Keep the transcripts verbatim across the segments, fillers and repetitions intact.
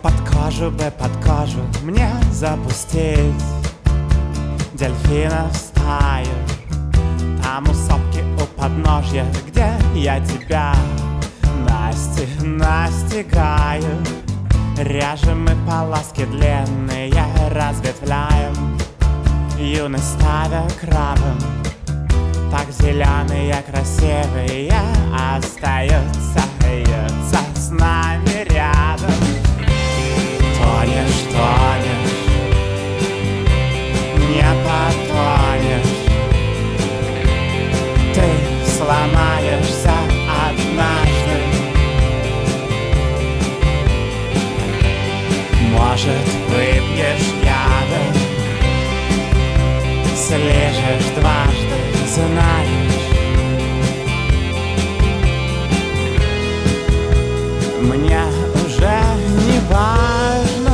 Под кожу бы, под кожу мне запустить дельфина в стаю. Там у сопки, у подножья, где я тебя насти, настигаю. Режем мы полоски длинные, разветвляем, юность ставя крабом. Так зеленые, красивые остаются, остаются с нами рядом. Тонешь, тонешь, не потонешь. Ты сломаешься однажды. Может, выпьешь яда, слежешь дважды, знаешь. Мне уже не важно,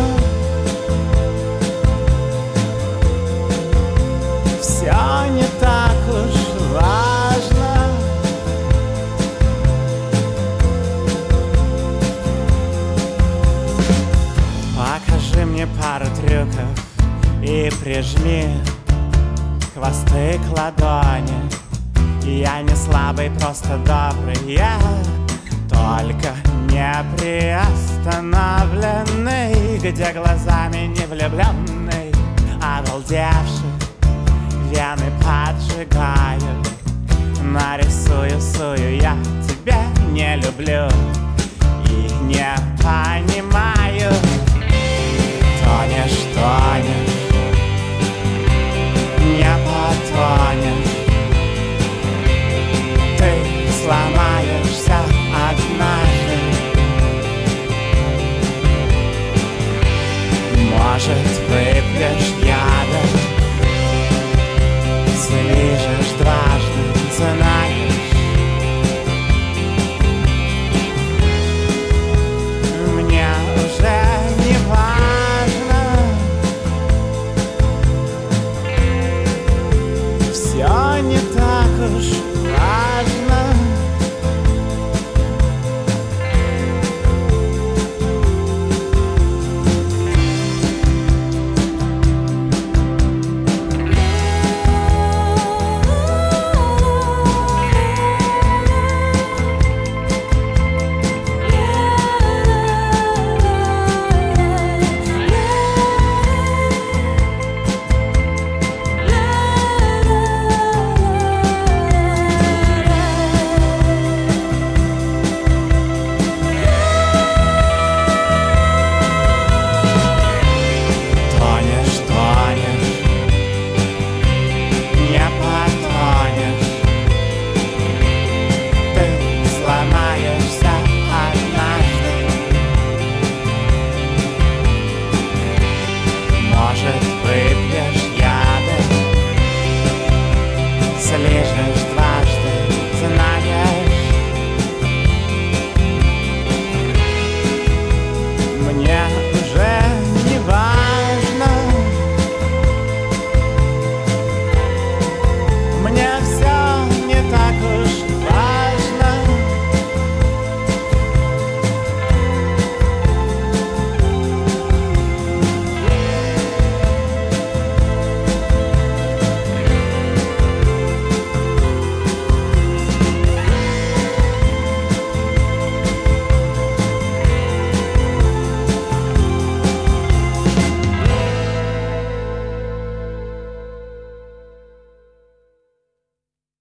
все не так уж важно. Покажи мне пару трюков и прижми хвосты к ладони. Я не слабый, просто добрый, я только не приостановленный, где глазами не влюбленный, обалдевший, вены поджигаю. Нарисую, сую, я тебя не люблю и не понимаю.